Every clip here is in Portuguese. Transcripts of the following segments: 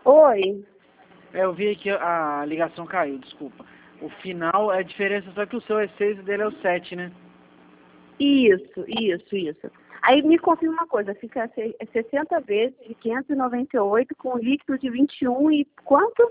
Oi. Eu vi que a ligação caiu, desculpa. O final é a diferença, só que o seu é 6 e o dele é o 7, né? Isso. Aí me confirma uma coisa, fica 60 vezes de 598 com líquido de 21 e quanto?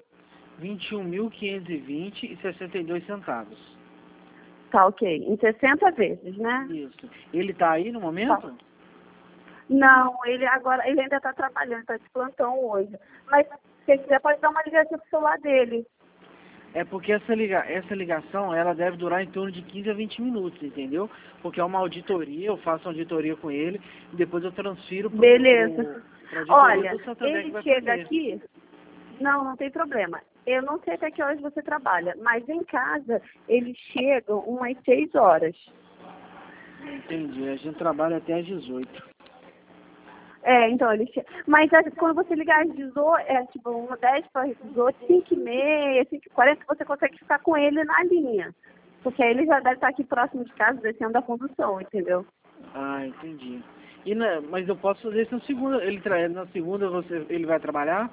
21.520,62 centavos. Tá, ok. Em 60 vezes, né? Isso. Ele tá aí no momento? Tá. Não, ele ainda está trabalhando, está de plantão hoje. Mas se quiser pode dar uma ligação pro celular dele. É porque essa ligação, ela deve durar em torno de 15 a 20 minutos, entendeu? Porque é uma auditoria, eu faço uma auditoria com ele, e depois eu transfiro pra auditoria Olha, do Santander que ele vai chega fazer. aqui. Não tem problema. Eu não sei até que horas você trabalha, mas em casa eles chegam umas 6 horas. Entendi, a gente trabalha até às 18. Então ele chega. Mas quando você ligar às 18, tipo, 10 para 18, 5h30, 5h40, você consegue ficar com ele na linha. Porque aí ele já deve estar aqui próximo de casa, descendo da condução, entendeu? Ah, entendi. Mas eu posso fazer isso na segunda. Na segunda ele vai trabalhar?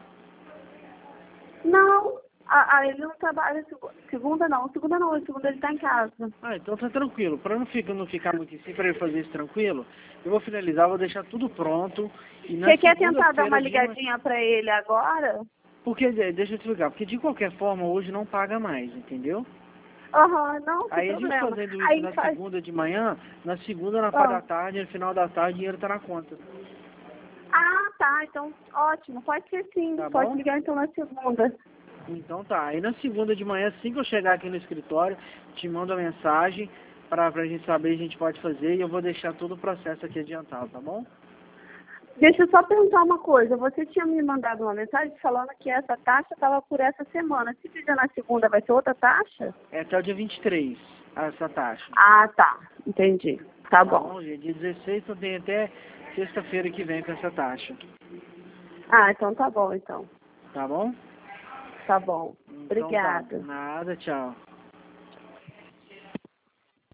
Não, ele não trabalha segunda não, segunda ele está em casa. Ah, então tá tranquilo. Pra não ficar muito em cima, pra ele fazer isso tranquilo, eu vou finalizar, vou deixar tudo pronto. E na Você quer tentar dar uma segunda-feira ligadinha para ele agora? Porque, deixa eu te explicar, porque de qualquer forma hoje não paga mais, entendeu? Não, sem Aí a gente problema. fazendo isso Aí na faz. segunda de manhã, na segunda, na parte da tarde, no final da tarde, o dinheiro tá na conta. Tá, então ótimo, pode ser sim, Tá pode bom? ligar então na segunda. Então tá. Aí na segunda de manhã, assim que eu chegar aqui no escritório, te mando a mensagem pra gente saber se a gente pode fazer e eu vou deixar todo o processo aqui adiantado, tá bom? Deixa eu só perguntar uma coisa, você tinha me mandado uma mensagem falando que essa taxa estava por essa semana. Se fizer na segunda, vai ser outra taxa? É até o dia 23, essa taxa. Tá, entendi. Tá bom. Dia 16, então tem até sexta-feira que vem com essa taxa. Então tá bom, então. Tá bom? Tá bom. Então tá. Obrigada. Nada, tchau.